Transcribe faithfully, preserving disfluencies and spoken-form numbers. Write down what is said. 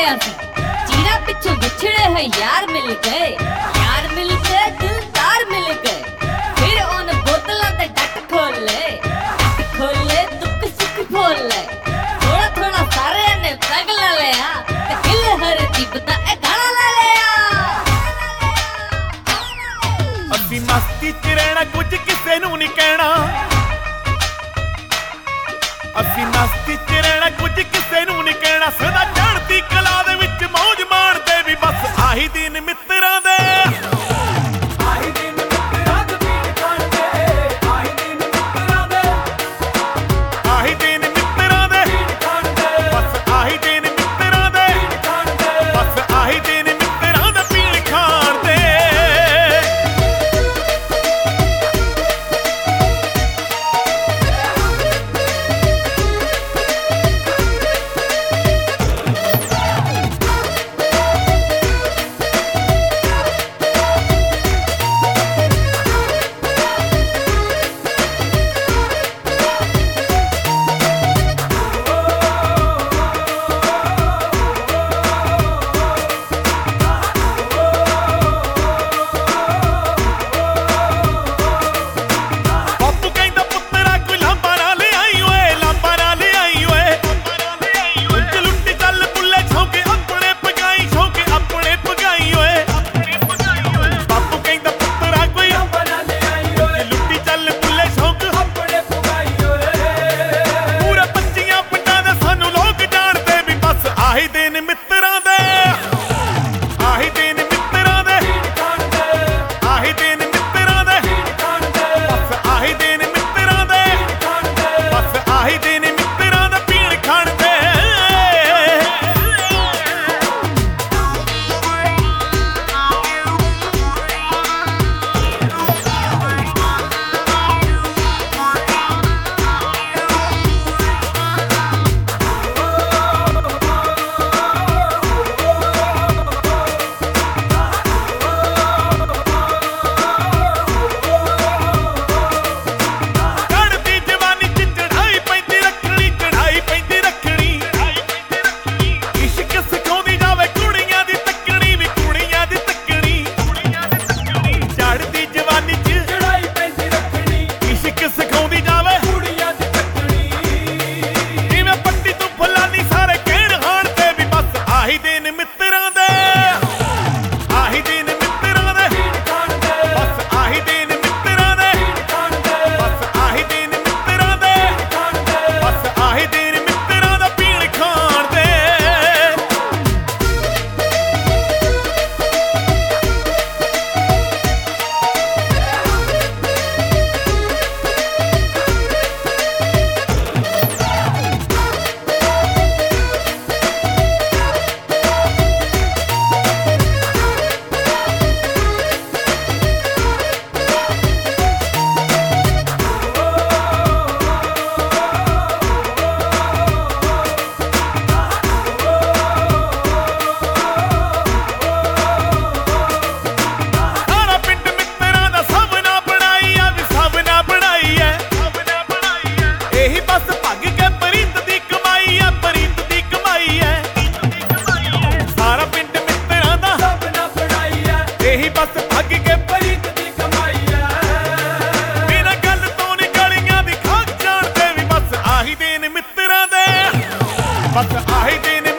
होया सी चीरा पिछू बिछड़े है यार मिल गए, यार मिल गए दिलदार मिल गए। फिर उन बोतलों ते डट खोले, डट खोले दुख सुख बोले। थोड़ा थोड़ा सारे ने पैग ला लिया ते दिल हर जीब दा ए गाना ला लिया। असी मस्ती च रहना कुछ किसे नू नहीं कहना, असी मस्ती च रहना कुछ किसे नू नहीं कहना। सदा चढ़ती कला दे विच मौज मारदे भी बस आही दिन मित्तरां दे। आही दिन मित्तरां दे पीड़ खांदे, आही दिन मित्तरां दे, आही दिन मित्तरां दे पीड़ खांदे, बस आही दिन मित्तरां दे पीड़ खांदे, बस आही दिन मित्तरां दे पीड़ खांदे। बस आही दिन